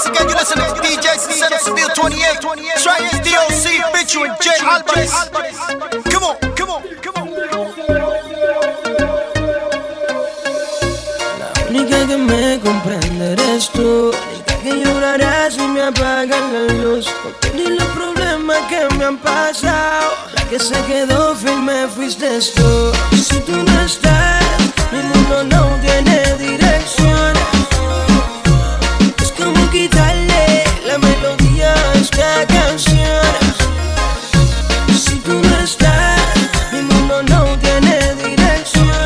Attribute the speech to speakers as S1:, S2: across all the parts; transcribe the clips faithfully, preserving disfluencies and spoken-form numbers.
S1: Once again, you listen to D J Sincero Seville twenty-eight. Try D O C featuring Jay Alvarez. Come on, come on, come on.
S2: La única que me comprende eres tú. La única que llorará si me apagan la luz. Porque ni los problemas que me han pasado. La que se quedó firme fuiste tú. Si tú no estás, mi mundo no tiene dirección. Es como quitarle la melodía a esta canción. Si tú no estás, mi mundo no tiene dirección.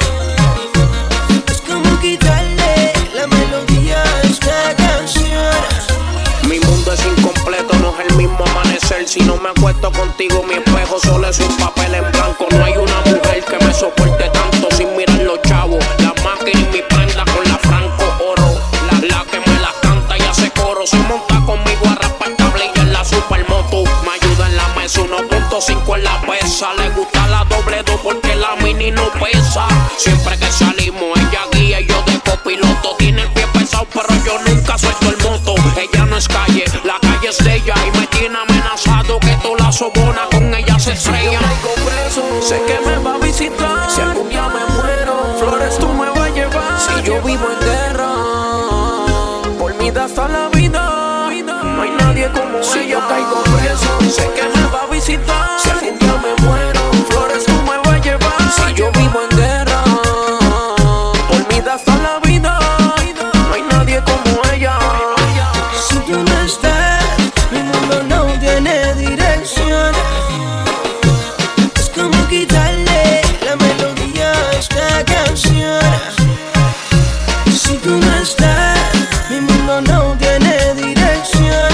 S2: Es como quitarle la melodía a esta canción.
S3: Mi mundo es incompleto, no es el mismo amanecer. Si no me acuesto contigo, mi espejo solo es un papel en blanco. No hay una mujer que me soporte tanto sin mirar los chavos. La máquina y mi prenda con la Franco Oro. La, la que me la canta y hace coro. Se monta conmigo a raspar tablilla en la supermoto. Me ayuda en la mesa, uno punto cinco en la pesa. Le gusta la doble dos porque la mini no pesa. Siempre que salimos, ella guía y yo de copiloto. Tiene el pie pesado, pero yo nunca suelto el moto. Ella no es calle, la calle es de ella. Y me tiene amenazado que toda la sobona con ella se estrella.
S4: Sé que me va a visitar. Si algún día me muero, flores tú me vas a llevar. Si yo vivo en guerra, por mí da hasta la vida. No hay nadie como si ella. Yo caigo preso, sé que me va a visitar. Si algún día me muero, flores tú me vas a llevar. Si yo vivo en guerra, por mí da hasta la vida. No hay nadie como ella.
S2: Si tú no estás, mi mundo no tiene dirección. Es como quitarle la melodía a esta canción. Si tú no estás, mi mundo no tiene dirección.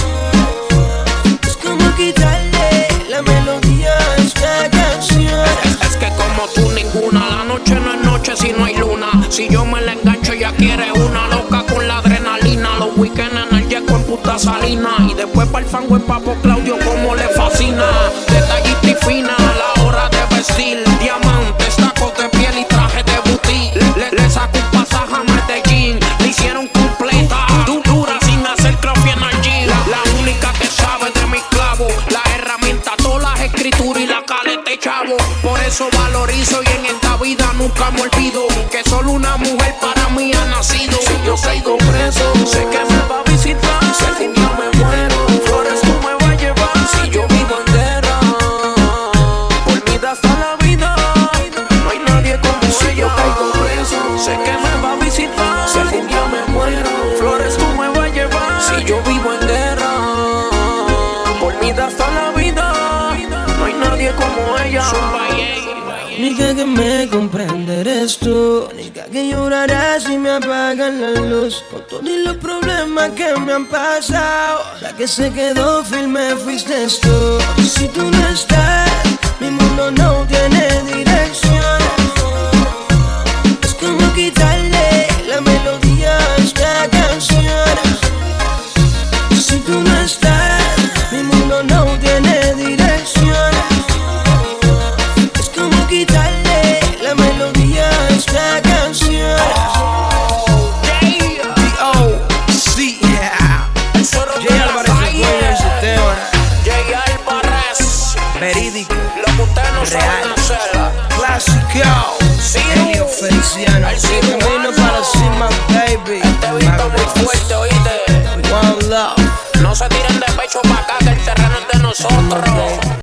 S2: Es como quitarle la melodía a esta canción.
S3: Es, es que como tú ninguna, la noche no es noche si no hay luna. Si yo me la engancho ella quiere una loca con la adrenalina. Los weekends en el yeco en puta salina. Y después para el fango en Papo Claudio como le fascina. Detallista y fina, la hora de vestir. Diamantes, tacos de piel y traje de boutique. Le, le saco un pasaje a Medellín. Le hicieron completa, du- dura sin hacer crossfit en el gym. La, la única que sabe de mis clavos. La herramienta, todas las escrituras y la caleta de chavo. Por eso valorizo y en esta vida nunca me olvido que solo una mujer para mí ha nacido.
S4: Si yo caigo preso, sé que me va a visitar. Si algún día me muero, flores tú me vas a llevar. Si yo vivo en guerra, por mí da hasta la vida. No hay nadie como si ella. Yo caigo preso, sé que me va a visitar. Si algún día me muero, flores tú me vas a llevar. Si yo vivo en guerra, por mí da hasta la vida. No hay nadie como ella.
S2: La única que me comprende eres tú. La única que llorará si me apagan la luz. Por todos los problemas que me han pasado. La que se quedó firme fuiste tú. Si tú no estás, mi mundo no tiene dirección. Es como quitarle la melodía a esta canción. Si tú no estás, mi mundo no tiene dirección. Es como quitarle la melodía a esta canción.
S1: D O C, yeah. Jay Alvarez, el dueño del sistema.
S3: Jay Alvarez,
S1: Verídico,
S3: lo que ustedes no saben
S1: real,
S3: hacer.
S1: clásico. Elio Feliciano,
S3: El
S1: sí, camino para la cima, baby.
S3: Este beat muy fuerte, oíste.
S1: One love.
S3: No se tiren de pecho pa' acá que el terreno es de nosotros.